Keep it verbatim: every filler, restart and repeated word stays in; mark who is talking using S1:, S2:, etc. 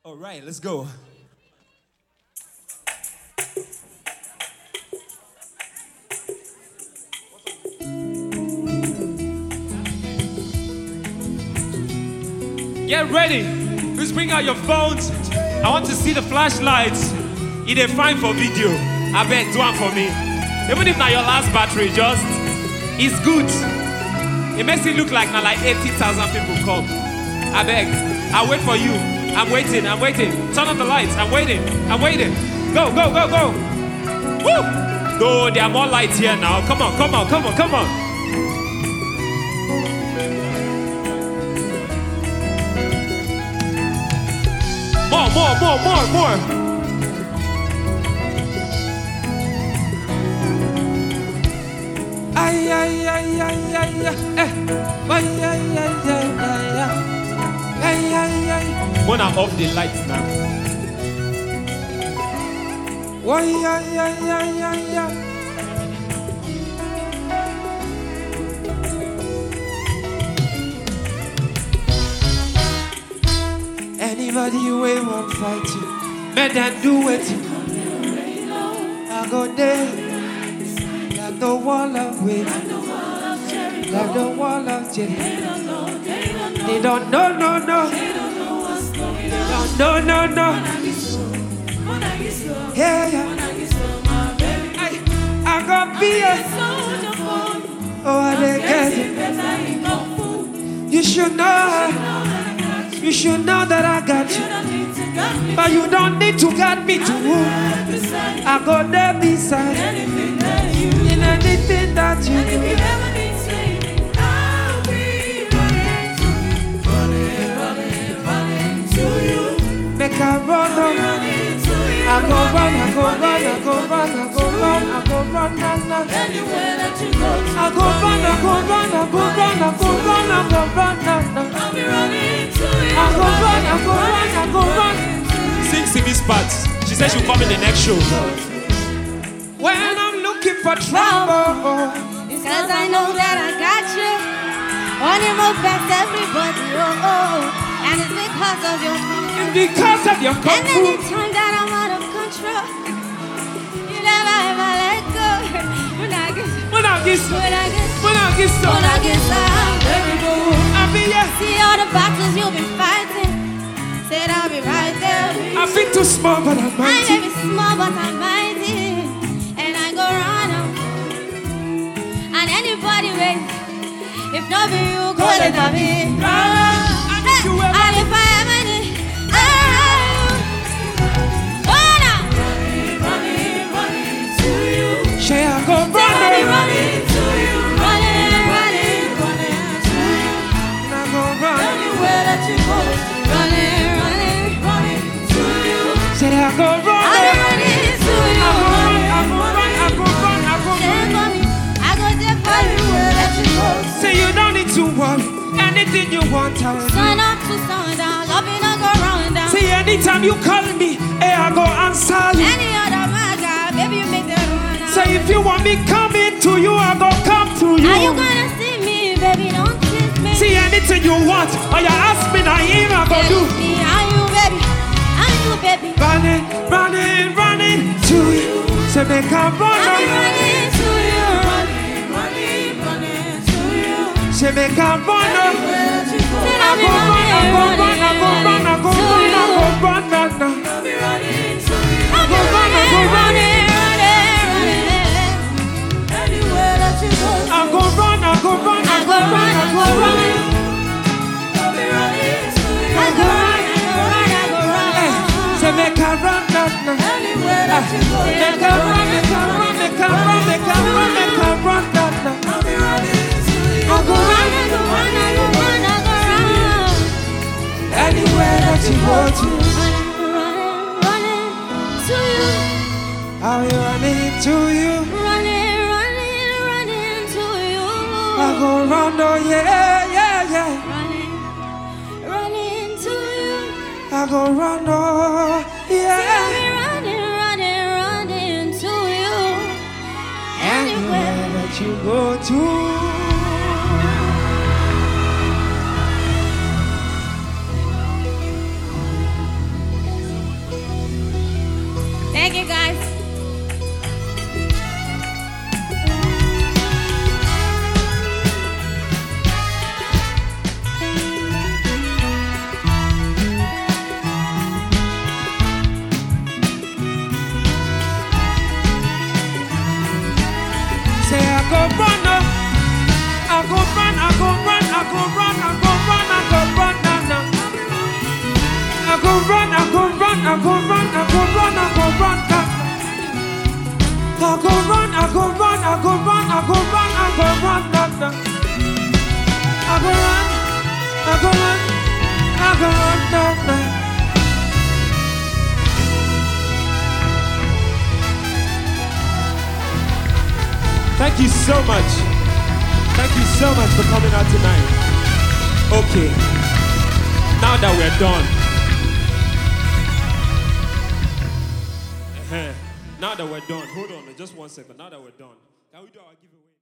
S1: All right, let's go. Get ready. Please bring out your phones. I want to see the flashlights. It is fine for video. I bet do one for me. Even if not your last battery, just it's good. It makes it look like now like eighty thousand people come. I beg. I'll wait for you. I'm waiting. I'm waiting. Turn on the lights. I'm waiting. I'm waiting. Go, go, go, go. Woo! No, there are more lights here now. Come on, come on, come on, come on. More, more, more, more, more. Ay, ay, ay, ay, ay, ay, eh. Ay, ay, ay, ay, ay, ay. Ay, ay, ay. Wanna off the lights now. Ay, ay, ay, ay, ay, ay. Anybody who won't fight you, make them do it. I go there, like the wall of weight, like the wall of Jericho. They don't know, no, no. No, no, no. Yeah, yeah. I, I got be a oh, I didn't get it. You should know. You should know that I got you, but you don't need to get me to move. I go there beside you in anything that you do. I'll be running, running, running to you. Make a run on. I go run, I go run, I go run, I go run, I go run, run, run. Anywhere that you go, I go run, I go run, I go run, I go run, I go run, run. I'll be running to you. I go run, I go run, I go run. Sing Simi's parts. She said she'll come in the next show. When I'm looking for trouble,
S2: it's cause I know that I got you. On your move past everybody, oh, oh. And it's because of your kung fu.
S1: It's because of your kung fu.
S2: And anytime that I'm out of control, you never ever let go. When I get,
S1: when I get,
S2: when I get,
S1: when I get,
S2: when I get some,
S1: baby boo, I'll be here.
S2: See all the battles you've been fighting. Said I'll be right there.
S1: I feel too small, but I'm mighty.
S2: I may be small, but I'm mighty. And I go run out. And anybody wait. If not be you, go let it be. And if I ever need, I run out. Running, running, running to you.
S1: Shall I go running, running
S2: to you? Running, running, running to you.
S1: And I go run.
S2: Anywhere that you go, running, running, running to you.
S1: Shall I go running?
S2: I'm running to you.
S1: I go run, I go run, I go run, I go run.
S2: I go there for everywhere that you go.
S1: Say you don't need to worry. Anything you want, I'll do.
S2: Sun up to sundown, loving I go round down.
S1: See, anytime you call me, hey, I go answer you.
S2: Any other man, God, baby, you make that run out.
S1: Say, if you want me coming to you, I go come to you.
S2: Are you gonna see me, baby? Don't kiss me.
S1: See, anything you want, or you ask me, now here I go do.
S2: Me, are you, baby? Are you, baby?
S1: Running, running, running to you. Say, make a run.
S2: I'm running to you. Running, running, running to you.
S1: Say, make a run.
S2: I go run, I go run, I go run, I go run, I go run, I go run, I
S1: go
S2: run, I go run, anywhere that you go.
S1: I go run, I go run,
S2: I go run, I go run. I go run, I go run, I go run.
S1: So make a run,
S2: anywhere that you go.
S1: Make a run, make a run, make a run, make a run, make a run, I'll be running to you. I go run, I go run, I go run, I go run. Anywhere that you go to,
S2: running, running to you.
S1: I'll be running to you.
S2: Running, running, running to you.
S1: I go run, oh yeah, yeah, yeah.
S2: Running, running to you.
S1: I go run, oh yeah.
S2: Running, running, running to you.
S1: Anywhere that you go to.
S2: Thank you, guys.
S1: Say I go run up, I go run, I go run, I go run, I go run, I go run, now, now. I go run, I go run, I go run, I go run, I go run, now. I go run, I go run, I go run, I go run, I go run, now, now. I go run, I go run, I go run, now, now. Thank you so much. Thank you so much for coming out tonight. Okay. Now that we're done. Uh-huh. Now that we're done. Hold on, just one second. Now that we're done. Can we do our giveaway?